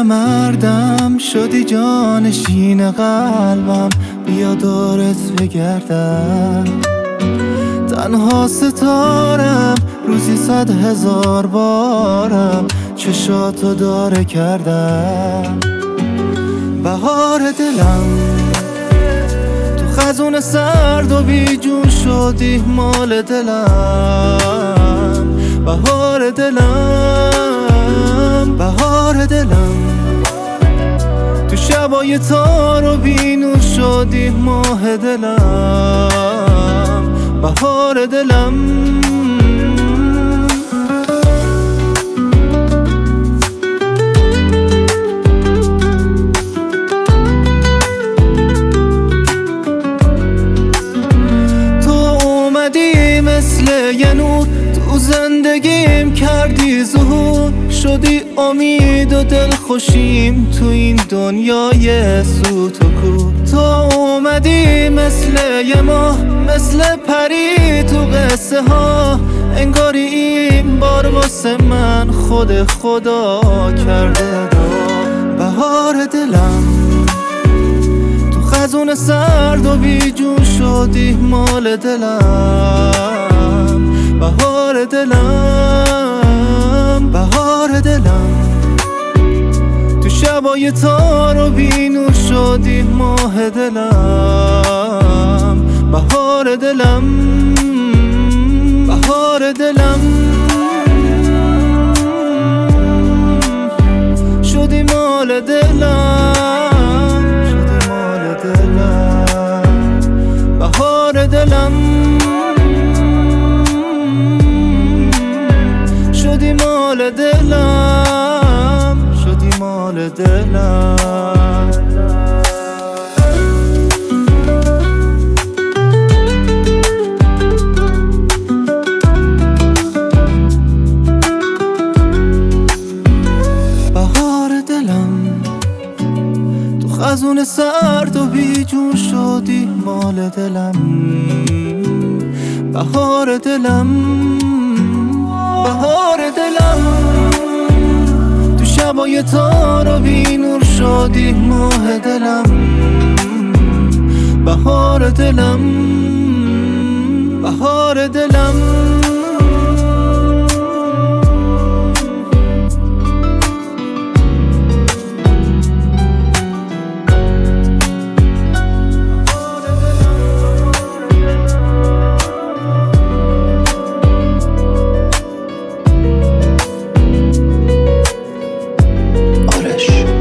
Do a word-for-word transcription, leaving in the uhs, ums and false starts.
مردم شدی جانشین قلبم، بیا دورت بگردم. تنها ستارم روزی صد هزار بارم چشاتو داره کردم. بهار دلم تو خزون سرد و بی جون شدی مال دلم. بهار دلم بهار دلم تو شبای تار و بینور شدی ماه دلم. بهار دلم تو اومدی مثل یه نور تو زندگیم کردی ظهور، شدی امید و دل خوشیم تو این دنیای سوت و کور. تو اومدی مثل یه ماه مثل پری تو قصه ها، انگاری این بار واسه من خود خدا کرده دا. بهار دلم تو خزون سرد و بی جون شدی مال دلم. بهار دلم بهار دلم تو شبای تار و بینور شدی ماه دلم. بهار دلم بهار دلم شدی مال دلم شدی مال دلم. بهار دلم شدی مال دلم شدی مال دلم. بهار دلم تو خزون سرد و بی جون شدی مال دلم. بهار دلم بهار دلم تو شبای تار و بینور شدی ماه دلم. بهار دلم بهار دلم آرش.